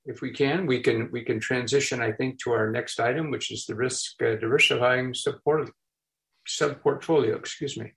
if we can, we can transition, I think, to our next item, which is the risk diversifying sub portfolio. Excuse me.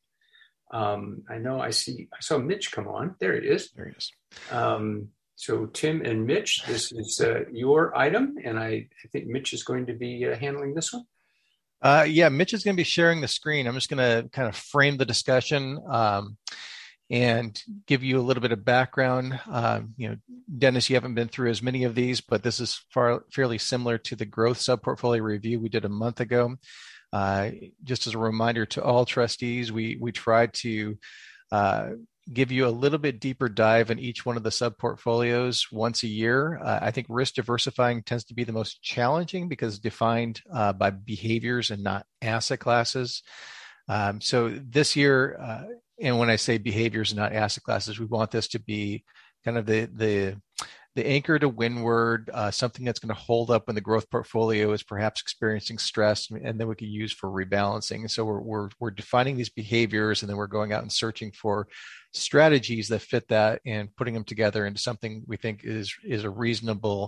I saw Mitch come on. There he is. There he is. So Tim and Mitch, this is your item, and I think Mitch is going to be handling this one. Yeah, Mitch is going to be sharing the screen. I'm just going to kind of frame the discussion and give you a little bit of background. Dennis, you haven't been through as many of these, but this is fairly similar to the growth sub-portfolio review we did a month ago. Just as a reminder to all trustees, we tried to give you a little bit deeper dive in each one of the sub-portfolios once a year. I think risk diversifying tends to be the most challenging because it's defined by behaviors and not asset classes. So this year, and when I say behaviors and not asset classes, we want this to be kind of the anchor to windward, something that's going to hold up when the growth portfolio is perhaps experiencing stress, and then we can use for rebalancing. So we're defining these behaviors, and then we're going out and searching for strategies that fit that and putting them together into something we think is a reasonably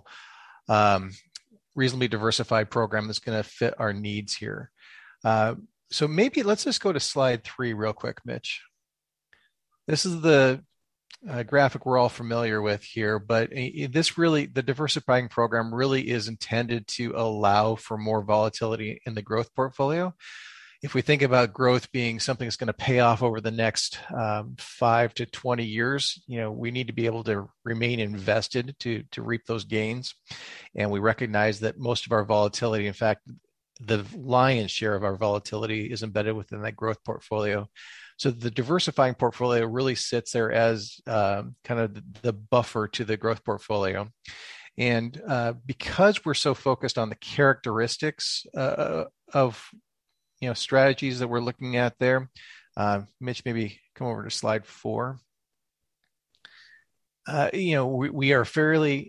diversified program that's going to fit our needs here. So maybe let's just go to slide 3 real quick, Mitch. This is the graphic we're all familiar with here, but the diversifying program really is intended to allow for more volatility in the growth portfolio. If we think about growth being something that's going to pay off over the next 5 to 20 years, we need to be able to remain invested to reap those gains. And we recognize that most of our volatility, in fact, the lion's share of our volatility is embedded within that growth portfolio. So the diversifying portfolio really sits there as kind of the buffer to the growth portfolio. And because we're so focused on the characteristics of strategies that we're looking at there, Mitch, maybe come over to slide 4. We are fairly,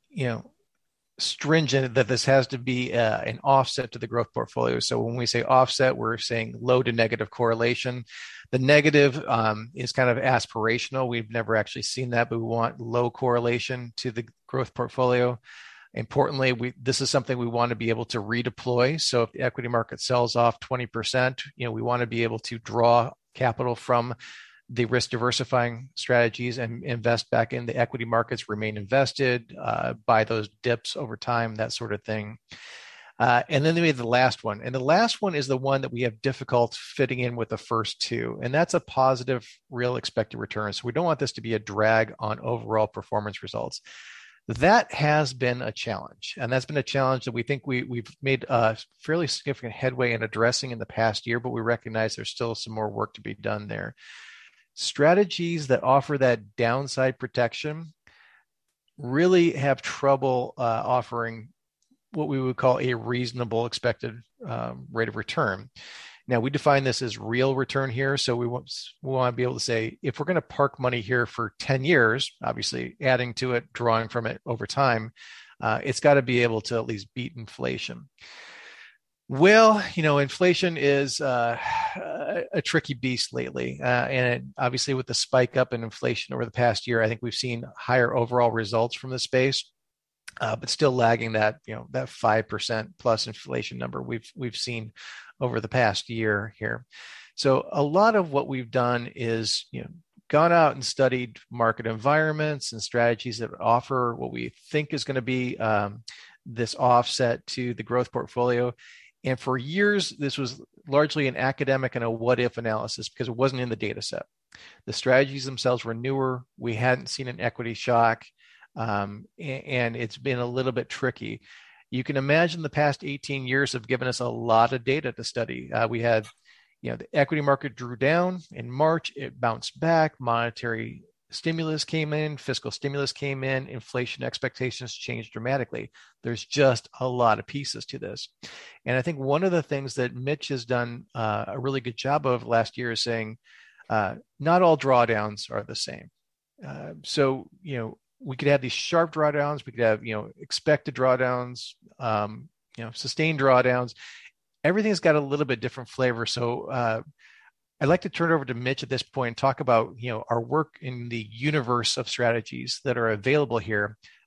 stringent that this has to be an offset to the growth portfolio. So when we say offset, we're saying low to negative correlation. The negative is kind of aspirational. We've never actually seen that, but we want low correlation to the growth portfolio. Importantly, this is something we want to be able to redeploy. So if the equity market sells off 20%, we want to be able to draw capital from the risk diversifying strategies and invest back in the equity markets, remain invested, buy those dips over time, that sort of thing. And then we have the last one. And the last one is the one that we have difficult fitting in with the first two. And that's a positive real expected return. So we don't want this to be a drag on overall performance results. That has been a challenge. And that's been a challenge that we think we've made a fairly significant headway in addressing in the past year, but we recognize there's still some more work to be done there. Strategies that offer that downside protection really have trouble offering what we would call a reasonable expected rate of return. Now, we define this as real return here. So we want to be able to say, if we're going to park money here for 10 years, obviously adding to it, drawing from it over time, it's got to be able to at least beat inflation. Well, inflation is a tricky beast lately. And obviously with the spike up in inflation over the past year, I think we've seen higher overall results from the space, but still lagging that 5% plus inflation number we've seen over the past year here. So a lot of what we've done is, gone out and studied market environments and strategies that offer what we think is going to be this offset to the growth portfolio. And for years, this was largely an academic and a what-if analysis because it wasn't in the data set. The strategies themselves were newer. We hadn't seen an equity shock, and it's been a little bit tricky. You can imagine the past 18 years have given us a lot of data to study. We had, the equity market drew down in March. It bounced back. Monetary stimulus came in, fiscal stimulus came in, inflation expectations changed dramatically. There's just a lot of pieces to this. And I think one of the things that Mitch has done a really good job of last year is saying, not all drawdowns are the same. So, we could have these sharp drawdowns, we could have, expected drawdowns, sustained drawdowns. Everything's got a little bit different flavor. So, I'd like to turn it over to Mitch at this point and talk about, our work in the universe of strategies that are available here,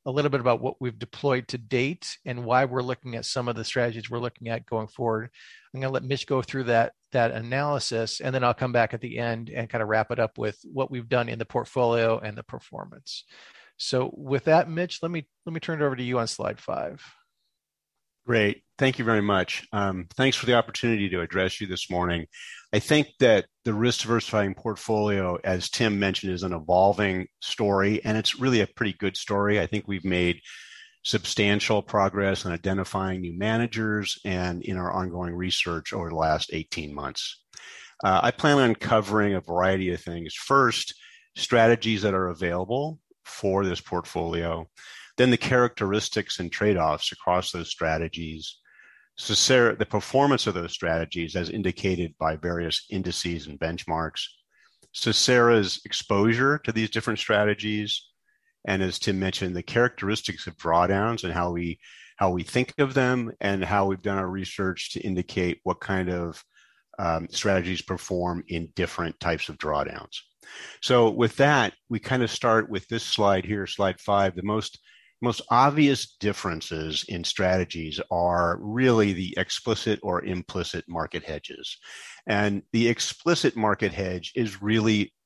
a little bit about what we've deployed to date and why we're looking at some of the strategies we're looking at going forward. I'm going to let Mitch go through that analysis, and then I'll come back at the end and kind of wrap it up with what we've done in the portfolio and the performance. So with that, Mitch, let me turn it over to you on slide 5. Great. Thank you very much. Thanks for the opportunity to address you this morning. I think that the risk diversifying portfolio, as Tim mentioned, is an evolving story, and it's really a pretty good story. I think we've made substantial progress in identifying new managers and in our ongoing research over the last 18 months. I plan on covering a variety of things. First, strategies that are available for this portfolio, then the characteristics and trade-offs across those strategies, the performance of those strategies as indicated by various indices and benchmarks, Sisera's exposure to these different strategies, and as Tim mentioned, the characteristics of drawdowns and how we think of them and how we've done our research to indicate what kind of strategies perform in different types of drawdowns. So with that, we kind of start with this slide here, slide 5. The most obvious differences in strategies are really the explicit or implicit market hedges. And the explicit market hedge is really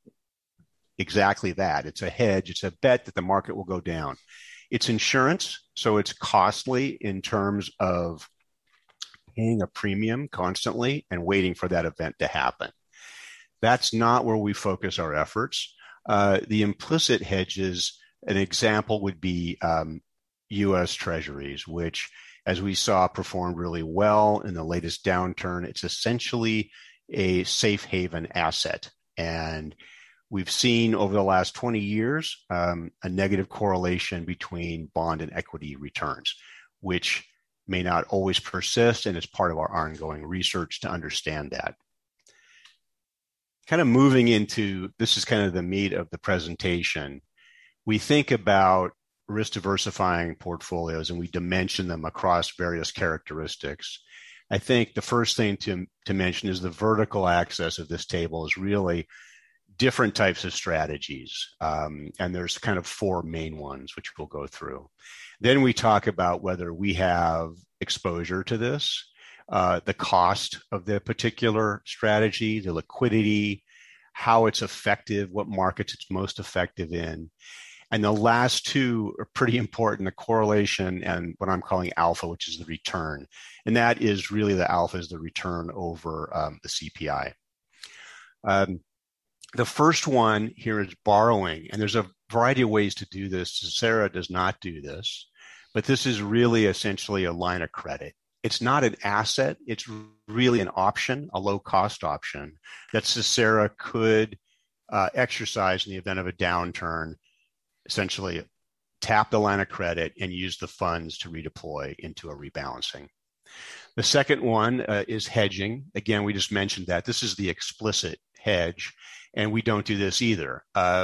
exactly that. It's a hedge. It's a bet that the market will go down. It's insurance, so it's costly in terms of paying a premium constantly and waiting for that event to happen. That's not where we focus our efforts. The implicit hedges, an example would be U.S. Treasuries, which, as we saw, performed really well in the latest downturn. It's essentially a safe haven asset. And we've seen over the last 20 years a negative correlation between bond and equity returns, which may not always persist, and it's part of our ongoing research to understand that. Kind of moving into, this is kind of the meat of the presentation. We think about risk diversifying portfolios and we dimension them across various characteristics. I think the first thing to mention is the vertical axis of this table is really different types of strategies. And there's kind of 4 main ones, which we'll go through. Then we talk about whether we have exposure to this, the cost of the particular strategy, the liquidity, how it's effective, what markets it's most effective in. And the last 2 are pretty important, the correlation and what I'm calling alpha, which is the return. And that is really the alpha is the return over the CPI. The first one here is borrowing. And there's a variety of ways to do this. Sisera does not do this, but this is really essentially a line of credit. It's not an asset. It's really an option, a low-cost option that Sisera could exercise in the event of a downturn, essentially tap the line of credit and use the funds to redeploy into a rebalancing. The second one is hedging. Again, we just mentioned that. This is the explicit hedge, and we don't do this either.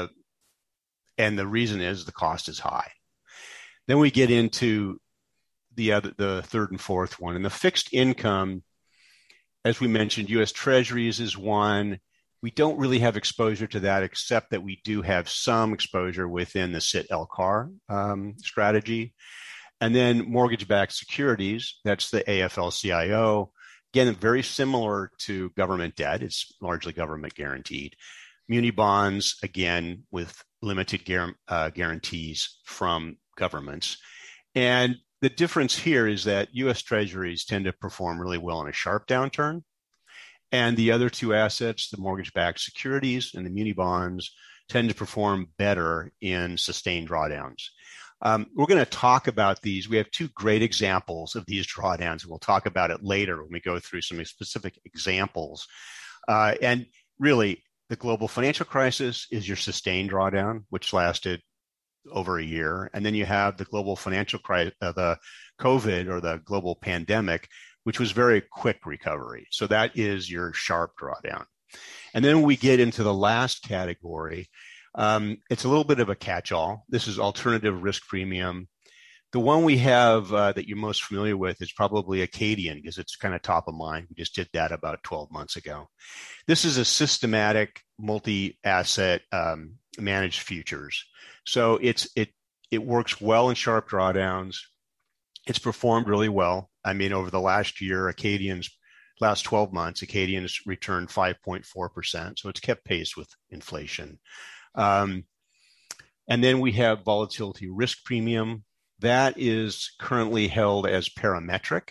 And the reason is the cost is high. Then we get into the third and fourth one. And the fixed income, as we mentioned, U.S. Treasuries is one. We don't really have exposure to that, except that we do have some exposure within the SIT-LCAR strategy. And then mortgage-backed securities, that's the AFL-CIO. Again, very similar to government debt. It's largely government guaranteed. Muni bonds, again, with limited guarantees from governments. And the difference here is that U.S. Treasuries tend to perform really well in a sharp downturn. And the other 2 assets, the mortgage-backed securities and the muni bonds, tend to perform better in sustained drawdowns. We're going to talk about these. We have 2 great examples of these drawdowns, and we'll talk about it later when we go through some specific examples. And really, the global financial crisis is your sustained drawdown, which lasted over a year. And then you have the global financial crisis, the COVID or the global pandemic, which was very quick recovery. So that is your sharp drawdown. And then we get into the last category. It's a little bit of a catch-all. This is alternative risk premium. The one we have that you're most familiar with is probably Acadian, because it's kind of top of mind. We just did that about 12 months ago. This is a systematic multi-asset managed futures. So it It works well in sharp drawdowns. It's performed really well. I mean, over the last year, last 12 months, Acadian's returned 5.4%. So it's kept pace with inflation. And then we have volatility risk premium. That is currently held as parametric.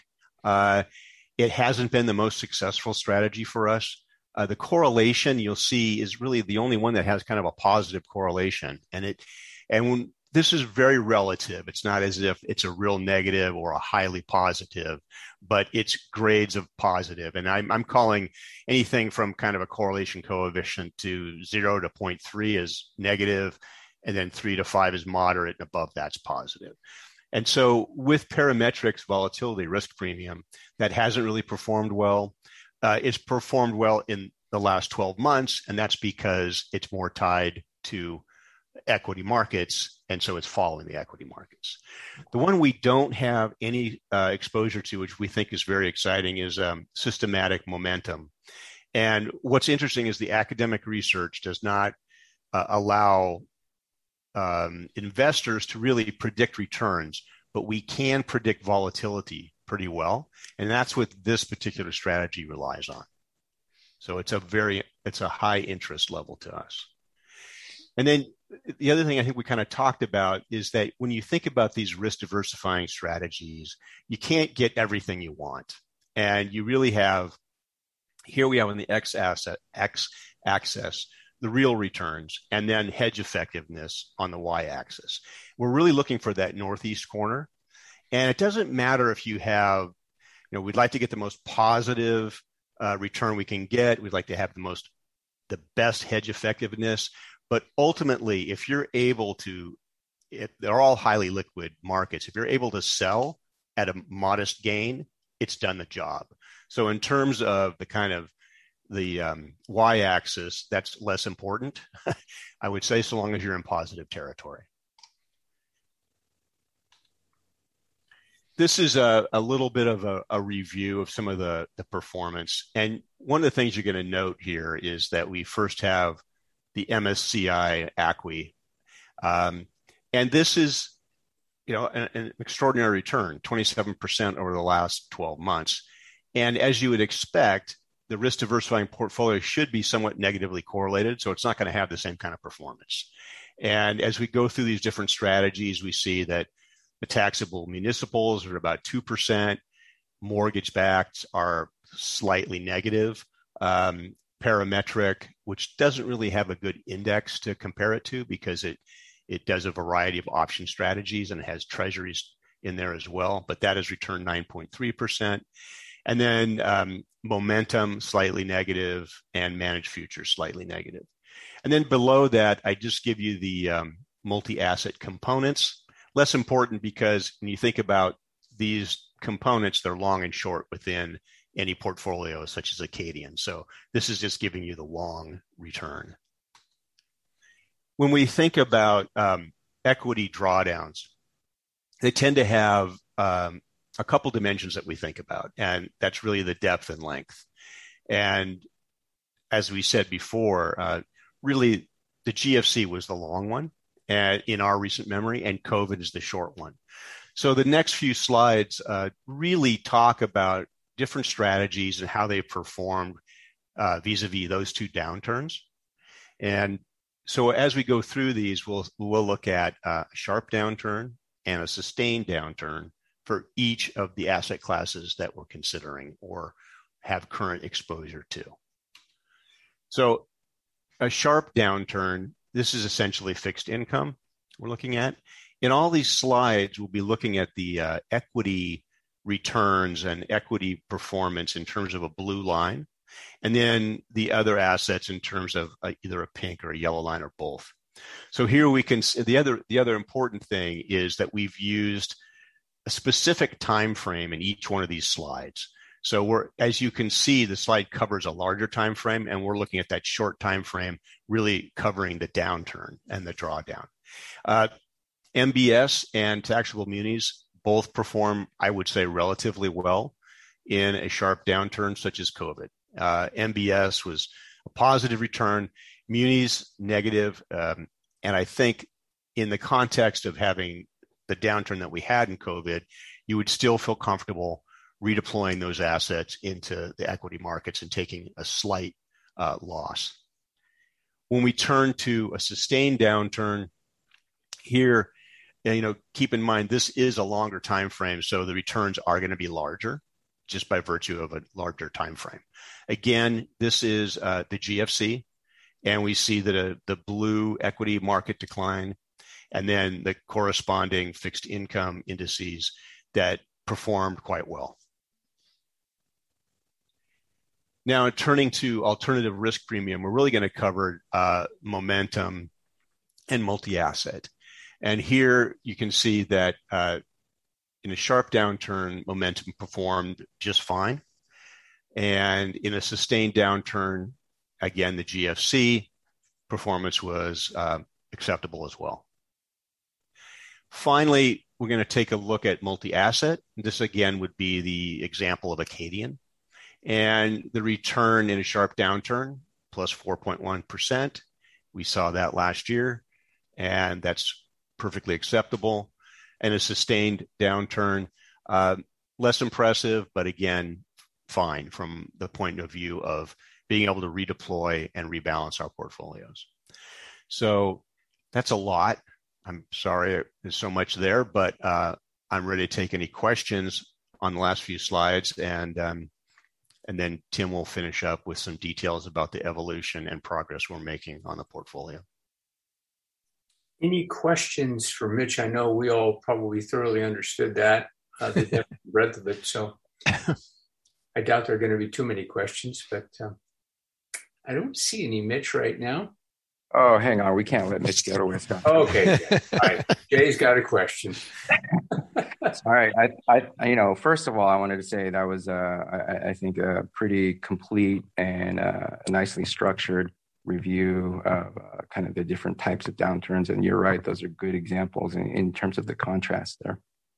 It hasn't been the most successful strategy for us. The correlation you'll see is really the only one that has kind of a positive correlation. This is very relative. It's not as if it's a real negative or a highly positive, but it's grades of positive. And I'm calling anything from kind of a correlation coefficient to 0 to 0.3 is negative, and then 3 to 5 is moderate, and above that's positive. And so with parametrics volatility risk premium, that hasn't really performed well. It's performed well in the last 12 months, and that's because it's more tied to equity markets, and so it's following the equity markets. The one we don't have any exposure to, which we think is very exciting, is systematic momentum. And what's interesting is the academic research does not allow investors to really predict returns, but we can predict volatility pretty well, and that's what this particular strategy relies on. So it's a high interest level to us. And then the other thing I think we kind of talked about is that when you think about these risk diversifying strategies, you can't get everything you want. And you really have, here we have on the X axis, the real returns, and then hedge effectiveness on the Y axis. We're really looking for that northeast corner. And it doesn't matter if you have, we'd like to get the most positive return we can get. We'd like to have the best hedge effectiveness. But ultimately, if you're able to, they're all highly liquid markets. If you're able to sell at a modest gain, it's done the job. So in terms of the kind of the Y-axis, that's less important, I would say, so long as you're in positive territory. This is a little bit of a review of some of the performance. And one of the things you're going to note here is that we first have the MSCI ACWI. And this is, an extraordinary return, 27% over the last 12 months. And as you would expect, the risk diversifying portfolio should be somewhat negatively correlated. So it's not going to have the same kind of performance. And as we go through these different strategies, we see that the taxable municipals are about 2%. Mortgage backed are slightly negative. Parametric, which doesn't really have a good index to compare it to because it does a variety of option strategies and it has treasuries in there as well, but that has returned 9.3%. And then momentum, slightly negative, and managed futures, slightly negative. And then below that, I just give you the multi-asset components. Less important because when you think about these components, they're long and short within any portfolio such as Acadian. So this is just giving you the long return. When we think about equity drawdowns, they tend to have a couple dimensions that we think about, and that's really the depth and length. And as we said before, really the GFC was the long one in our recent memory, and COVID is the short one. So the next few slides really talk about different strategies and how they performed vis-a-vis those two downturns. And so as we go through these, we'll look at a sharp downturn and a sustained downturn for each of the asset classes that we're considering or have current exposure to. So a sharp downturn, this is essentially fixed income we're looking at. In all these slides, we'll be looking at the equity returns and equity performance in terms of a blue line, and then the other assets in terms of either a pink or a yellow line or both. So here we can, the other important thing is that we've used a specific time frame in each one of these slides. So as you can see, the slide covers a larger time frame, and we're looking at that short time frame, really covering the downturn and the drawdown. MBS and taxable munis both perform, I would say, relatively well in a sharp downturn such as COVID. MBS was a positive return, munis negative, and I think in the context of having the downturn that we had in COVID, you would still feel comfortable redeploying those assets into the equity markets and taking a slight loss. When we turn to a sustained downturn here, keep in mind this is a longer time frame, so the returns are going to be larger just by virtue of a larger time frame. Again, this is the GFC, and we see that the blue equity market decline, and then the corresponding fixed income indices that performed quite well. Now, turning to alternative risk premium, we're really going to cover momentum and multi-asset. And here you can see that in a sharp downturn, momentum performed just fine. And in a sustained downturn, again, the GFC performance was acceptable as well. Finally, we're going to take a look at multi-asset. This, again, would be the example of Acadian. And the return in a sharp downturn, plus 4.1%. We saw that last year, and that's perfectly acceptable. And a sustained downturn, less impressive, but again, fine from the point of view of being able to redeploy and rebalance our portfolios. So that's a lot. I'm sorry there's so much there, but I'm ready to take any questions on the last few slides, and then Tim will finish up with some details about the evolution and progress we're making on the portfolio. Any questions for Mitch? I know we all probably thoroughly understood that, the depth and breadth of it. So I doubt there are going to be too many questions, but I don't see any, Mitch, right now. Oh, hang on. We can't let Mitch get away with stuff. Okay. All right. Jay's got a question. All right. I first of all, I wanted to say that was, I think, a pretty complete and nicely structured review of kind of the different types of downturns. And you're right; those are good examples in terms of the contrast there.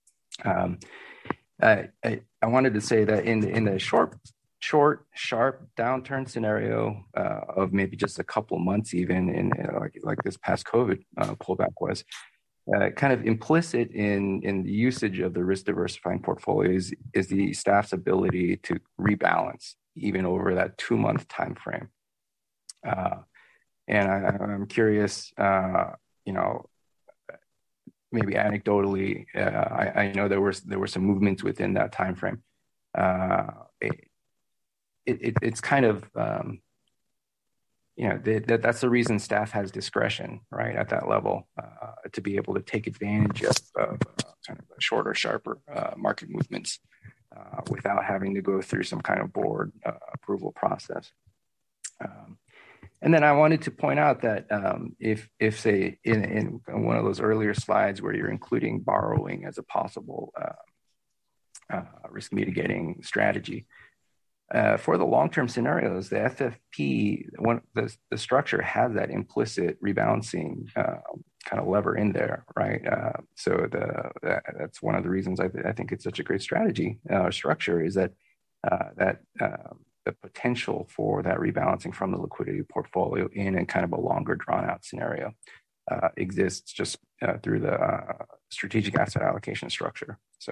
I wanted to say that in the short, sharp downturn scenario of maybe just a couple of months, even in like this past COVID pullback was, kind of implicit in the usage of the risk diversifying portfolios is the staff's ability to rebalance even over that 2-month time frame. And I'm curious, maybe anecdotally, I know there were some movements within that time frame. It's kind of that's the reason staff has discretion, right, at that level, to be able to take advantage of kind of shorter, sharper market movements without having to go through some kind of board approval process. And then I wanted to point out that if say in one of those earlier slides where you're including borrowing as a possible risk mitigating strategy, for the long-term scenarios, the FFP, the structure has that implicit rebalancing kind of lever in there, right? So that's one of the reasons I think it's such a great strategy structure, is that the potential for that rebalancing from the liquidity portfolio in a kind of a longer drawn-out scenario exists just through the strategic asset allocation structure. So.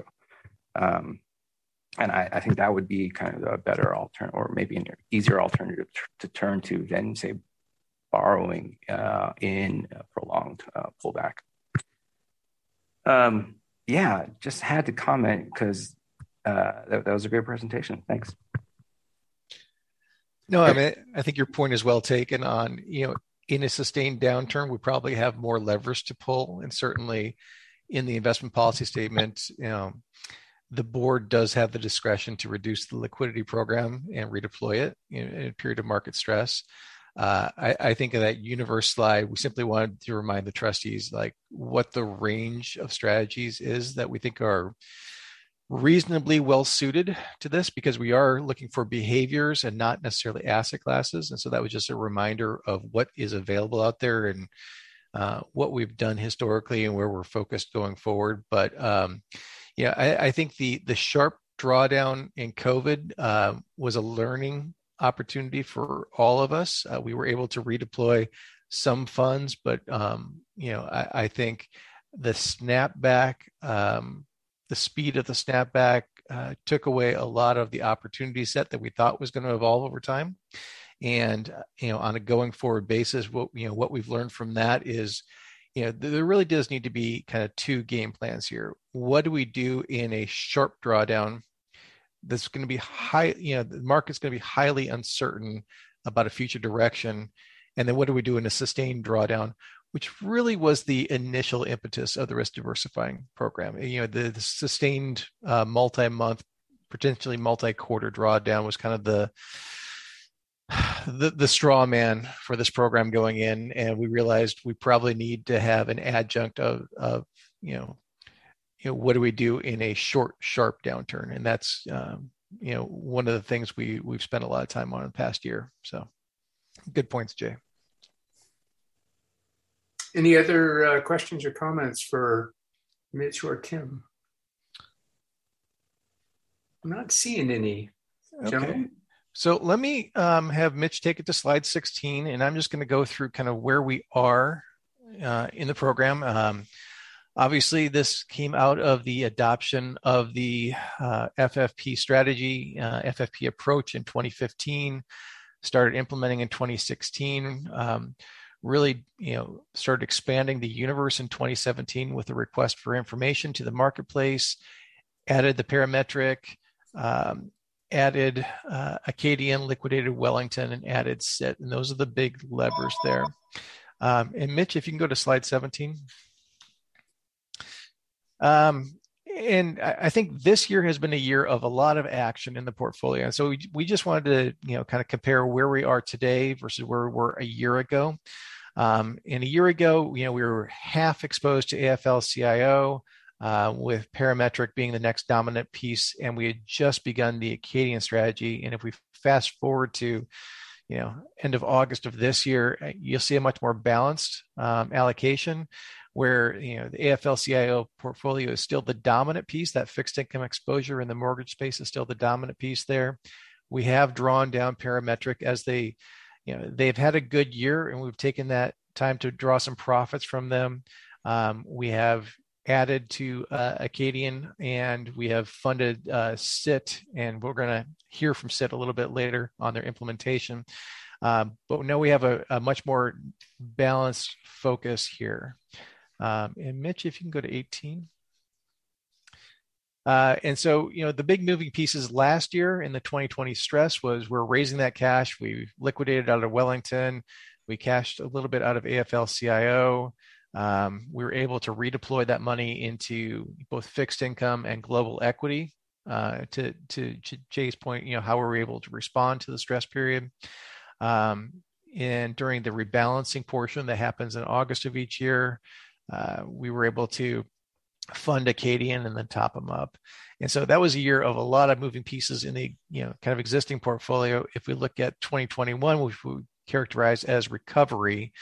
And I think that would be kind of a better alternative, or maybe an easier alternative to turn to than, say, borrowing in a prolonged pullback. Just had to comment because that was a great presentation. Thanks. No, I mean, I think your point is well taken on, in a sustained downturn, we probably have more levers to pull. And certainly in the investment policy statement, the board does have the discretion to reduce the liquidity program and redeploy it in a period of market stress. I think of that universe slide, we simply wanted to remind the trustees like what the range of strategies is that we think are reasonably well suited to this, because we are looking for behaviors and not necessarily asset classes. And so that was just a reminder of what is available out there and what we've done historically and where we're focused going forward. But I think the sharp drawdown in COVID was a learning opportunity for all of us. We were able to redeploy some funds, but I think the snapback, the speed of the snapback took away a lot of the opportunity set that we thought was going to evolve over time. And, on a going forward basis, what we've learned from that is, there really does need to be kind of two game plans here. What do we do in a sharp drawdown that's going to be high, the market's going to be highly uncertain about a future direction? And then what do we do in a sustained drawdown, which really was the initial impetus of the risk diversifying program. The sustained multi-month, potentially multi-quarter drawdown was kind of the straw man for this program going in, and we realized we probably need to have an adjunct of what do we do in a short, sharp downturn, and that's one of the things we've spent a lot of time on in the past year. So, good points, Jay. Any other questions or comments for Mitch or Tim? I'm not seeing any. Okay. So let me have Mitch take it to slide 16, and I'm just going to go through kind of where we are in the program. Obviously, this came out of the adoption of the FFP strategy, FFP approach in 2015, started implementing in 2016, really, started expanding the universe in 2017 with a request for information to the marketplace, added the parametric, added Acadian, liquidated Wellington, and added SIT. And those are the big levers there. And Mitch, if you can go to slide 17. And I think this year has been a year of a lot of action in the portfolio. And so we just wanted to, kind of compare where we are today versus where we were a year ago. And a year ago, we were half exposed to AFL-CIO, with parametric being the next dominant piece, and we had just begun the Acadian strategy. And if we fast forward to, end of August of this year, you'll see a much more balanced allocation, where the AFL-CIO portfolio is still the dominant piece. That fixed income exposure in the mortgage space is still the dominant piece there. We have drawn down parametric as they've had a good year, and we've taken that time to draw some profits from them. We have added to Acadian, and we have funded SIT, and we're going to hear from SIT a little bit later on their implementation. But now we have a much more balanced focus here. And Mitch, if you can go to 18. And so, the big moving pieces last year in the 2020 stress was we're raising that cash. We liquidated out of Wellington. We cashed a little bit out of AFL-CIO. We were able to redeploy that money into both fixed income and global equity. To Jay's point, how were we able to respond to the stress period? And during the rebalancing portion that happens in August of each year, we were able to fund Acadian and then top them up. And so that was a year of a lot of moving pieces in the kind of existing portfolio. If we look at 2021, which we characterize as recovery,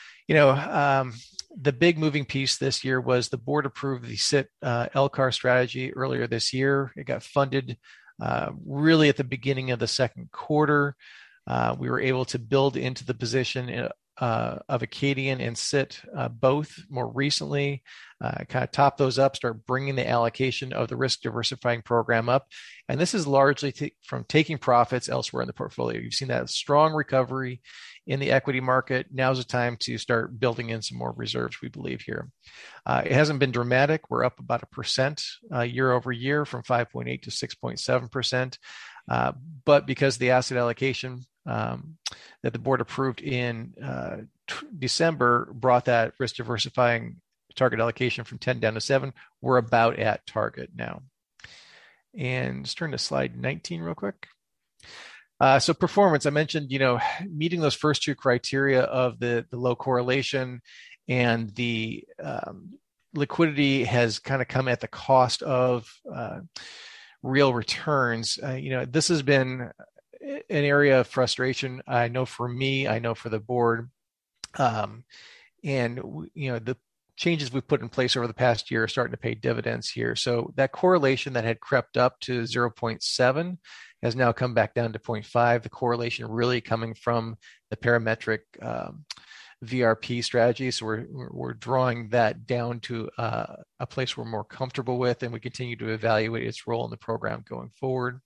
the big moving piece this year was the board approved the SIT LCAR strategy earlier this year. It got funded really at the beginning of the second quarter. We were able to build into the position of Acadian and SIT both more recently, kind of top those up, start bringing the allocation of the risk diversifying program up. And this is largely from taking profits elsewhere in the portfolio. You've seen that strong recovery in the equity market. Now's the time to start building in some more reserves, we believe here. It hasn't been dramatic. We're up about 1% year over year from 5.8 to 6.7%. But because the asset allocation that the board approved in December brought that risk diversifying target allocation from 10 down to 7, we're about at target now. And let's turn to slide 19 real quick. So performance, I mentioned, meeting those first two criteria of the low correlation and the liquidity has kind of come at the cost of real returns. This has been an area of frustration. I know for me, I know for the board, and the changes we've put in place over the past year are starting to pay dividends here. So that correlation that had crept up to 0.7 has now come back down to 0.5. The correlation really coming from the parametric VRP strategy. So we're drawing that down to a place we're more comfortable with, and we continue to evaluate its role in the program going forward.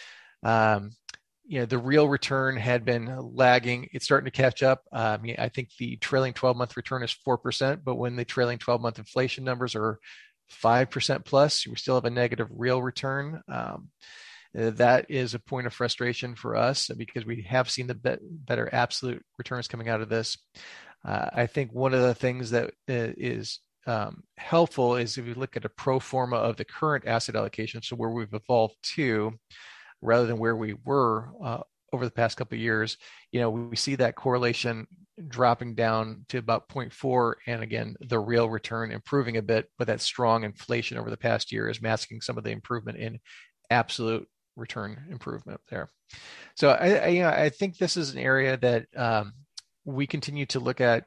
The real return had been lagging. It's starting to catch up. I think the trailing 12-month return is 4%, but when the trailing 12-month inflation numbers are 5% plus, we still have a negative real return. That is a point of frustration for us because we have seen the better absolute returns coming out of this. I think one of the things that is helpful is if you look at a pro forma of the current asset allocation, so where we've evolved to, rather than where we were over the past couple of years, we see that correlation dropping down to about 0.4, and again, the real return improving a bit, but that strong inflation over the past year is masking some of the improvement in absolute return improvement there. So I think this is an area that we continue to look at.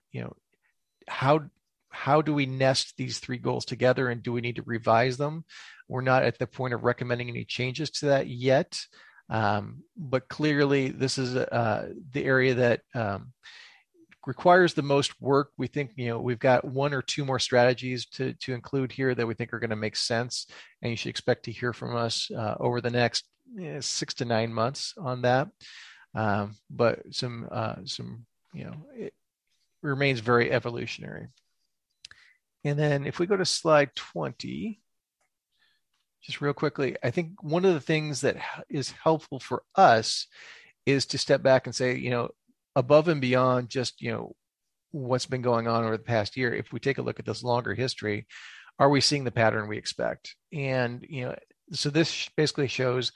How do we nest these three goals together, and do we need to revise them? We're not at the point of recommending any changes to that yet, but clearly this is the area that requires the most work. We think we've got one or two more strategies to include here that we think are going to make sense, and you should expect to hear from us over the next 6 to 9 months on that. But it remains very evolutionary. And then if we go to slide 20, just real quickly, I think one of the things that is helpful for us is to step back and say, above and beyond just, what's been going on over the past year, if we take a look at this longer history, are we seeing the pattern we expect? And, so this basically shows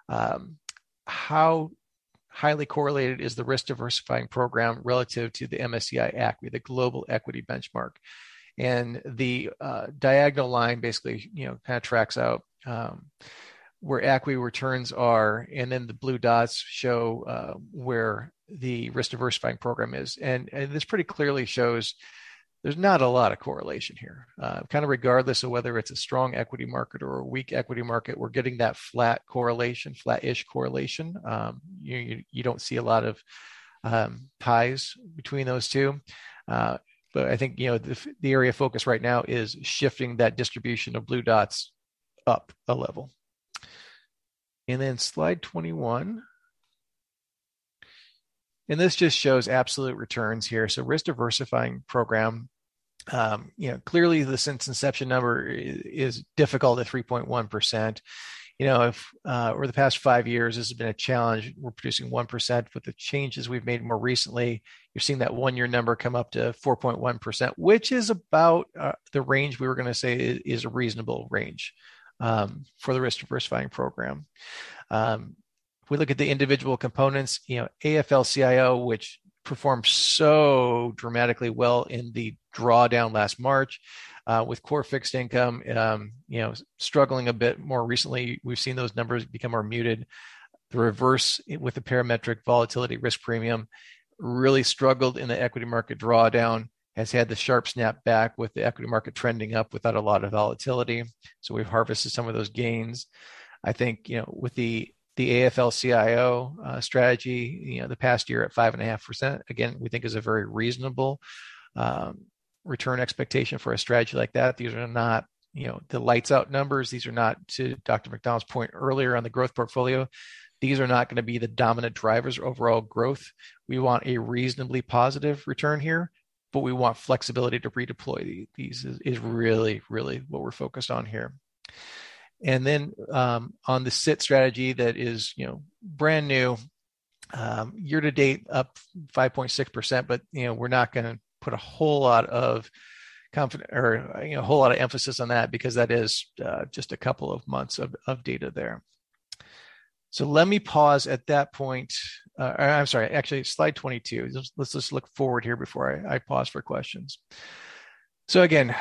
how highly correlated is the risk diversifying program relative to the MSCI ACWI, the global equity benchmark. And the diagonal line basically, kind of tracks out where ACWI returns are, and then the blue dots show where the risk diversifying program is. And this pretty clearly shows there's not a lot of correlation here. Kind of regardless of whether it's a strong equity market or a weak equity market, we're getting that flat correlation, flat-ish correlation. You don't see a lot of ties between those two. But I think, the area of focus right now is shifting that distribution of blue dots up a level. And then slide 21. And this just shows absolute returns here. So risk diversifying program, clearly the since inception number is difficult at 3.1%. If over the past 5 years, this has been a challenge. We're producing 1%. With the changes we've made more recently, you're seeing that 1 year number come up to 4.1%, which is about the range we were going to say is a reasonable range for the risk diversifying program. If we look at the individual components, AFL-CIO, which performed so dramatically well in the drawdown last March, with core fixed income, struggling a bit more recently. We've seen those numbers become more muted. The reverse with the parametric volatility risk premium really struggled in the equity market drawdown, has had the sharp snap back with the equity market trending up without a lot of volatility. So we've harvested some of those gains. I think, with the AFL-CIO strategy, the past year at 5.5%, again, we think is a very reasonable return expectation for a strategy like that. These are not, the lights out numbers. These are not, to Dr. McDonald's point earlier on the growth portfolio, these are not going to be the dominant drivers of overall growth. We want a reasonably positive return here, but we want flexibility to redeploy these is really, really what we're focused on here. And then on the SIT strategy that is, brand new, year to date up 5.6%, but we're not going to put a whole lot of a whole lot of emphasis on that because that is just a couple of months of data there. So let me pause at that point. I'm sorry, actually slide 22. Let's just look forward here before I pause for questions. So again,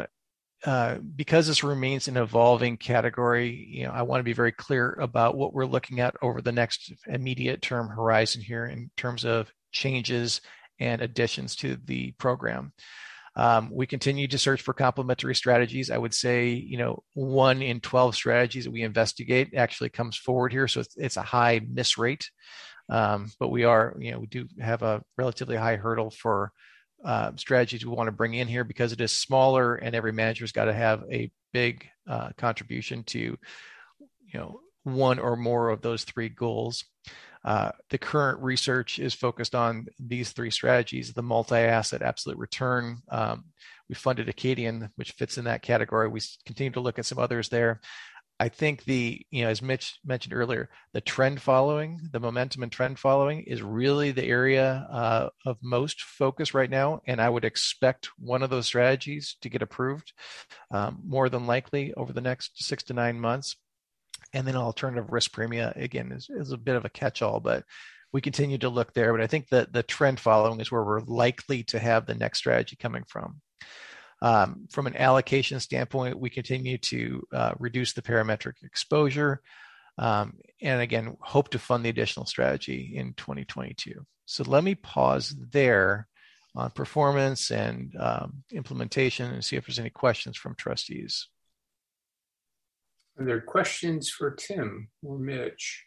because this remains an evolving category, I want to be very clear about what we're looking at over the next immediate term horizon here in terms of changes and additions to the program. We continue to search for complementary strategies. I would say, 1 in 12 strategies that we investigate actually comes forward here. So it's a high miss rate. But we do have a relatively high hurdle for strategies we want to bring in here because it is smaller, and every manager's got to have a big contribution to, one or more of those three goals. The current research is focused on these three strategies: the multi-asset absolute return. We funded Acadian, which fits in that category. We continue to look at some others there. I think as Mitch mentioned earlier, the momentum and trend following is really the area of most focus right now. And I would expect one of those strategies to get approved more than likely over the next 6 to 9 months. And then alternative risk premia, again, is a bit of a catch-all, but we continue to look there. But I think that the trend following is where we're likely to have the next strategy coming from. From an allocation standpoint, we continue to reduce the parametric exposure, and again, hope to fund the additional strategy in 2022. So let me pause there on performance and implementation and see if there's any questions from trustees. Are there questions for Tim or Mitch?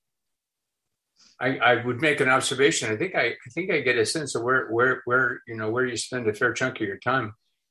I would make an observation. I think I get a sense of where you spend a fair chunk of your time.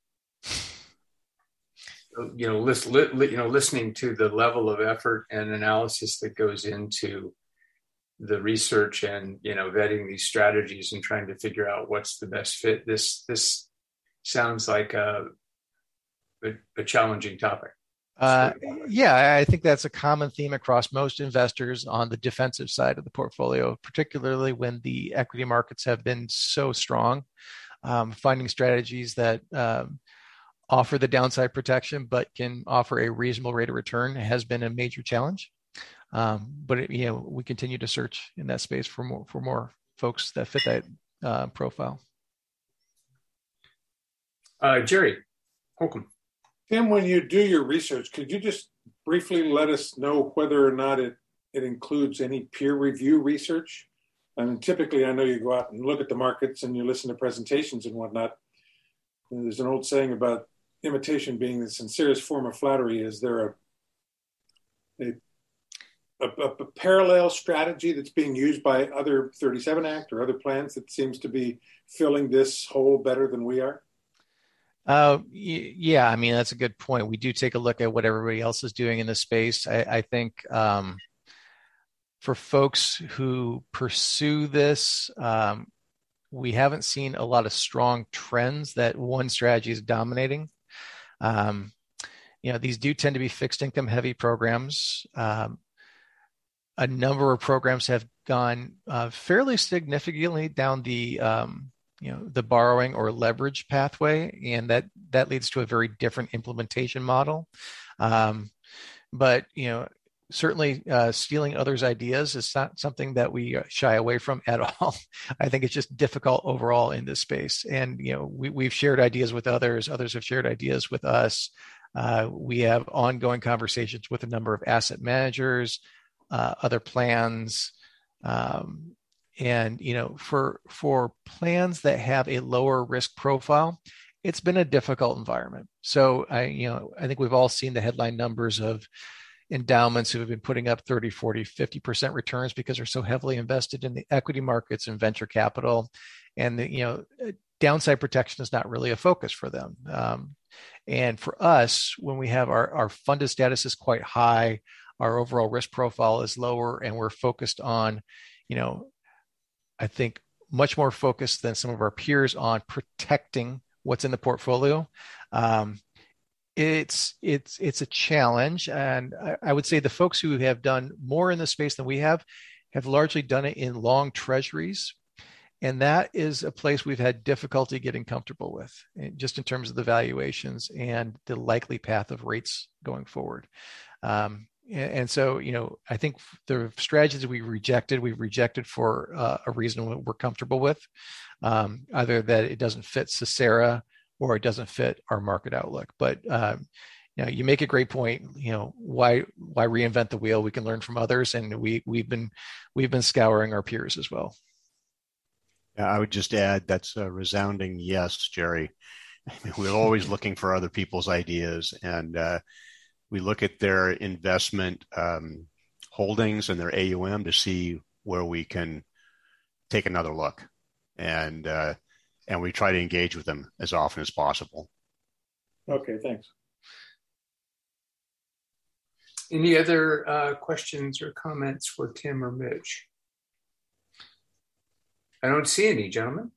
Listening to the level of effort and analysis that goes into the research and vetting these strategies and trying to figure out what's the best fit. This sounds like a challenging topic. I think that's a common theme across most investors on the defensive side of the portfolio, particularly when the equity markets have been so strong. Finding strategies that offer the downside protection but can offer a reasonable rate of return has been a major challenge. But we continue to search in that space for more folks that fit that profile. Jerry Holcomb. Tim, when you do your research, could you just briefly let us know whether or not it includes any peer review research? I mean, typically, I know you go out and look at the markets and you listen to presentations and whatnot. And there's an old saying about imitation being the sincerest form of flattery. Is there a parallel strategy that's being used by other 37 Act or other plans that seems to be filling this hole better than we are? Yeah, I mean, that's a good point. We do take a look at what everybody else is doing in the space. I think for folks who pursue this, we haven't seen a lot of strong trends that one strategy is dominating. These do tend to be fixed income heavy programs. A number of programs have gone fairly significantly down the borrowing or leverage pathway, and that leads to a very different implementation model. But certainly stealing others' ideas is not something that we shy away from at all. I think it's just difficult overall in this space. And we've shared ideas with others have shared ideas with us. We have ongoing conversations with a number of asset managers, other plans. And for plans that have a lower risk profile, it's been a difficult environment. So I think we've all seen the headline numbers of endowments who have been putting up 30, 40, 50% returns because they're so heavily invested in the equity markets and venture capital. And downside protection is not really a focus for them. And for us, when we have our funded status is quite high, our overall risk profile is lower, and we're focused on, I think much more focused than some of our peers on protecting what's in the portfolio. It's a challenge. And I would say the folks who have done more in this space than we have largely done it in long treasuries. And that is a place we've had difficulty getting comfortable with, just in terms of the valuations and the likely path of rates going forward. And so, I think the strategies we've rejected for a reason we're comfortable with, either that it doesn't fit Cesera or it doesn't fit our market outlook. But, you make a great point. Why reinvent the wheel? We can learn from others, and we've been scouring our peers as well. Yeah, I would just add that's a resounding yes, Jerry. We're always looking for other people's ideas, and we look at their investment holdings and their AUM to see where we can take another look. And and we try to engage with them as often as possible. Okay, thanks. Any other questions or comments for Tim or Mitch? I don't see any, gentlemen.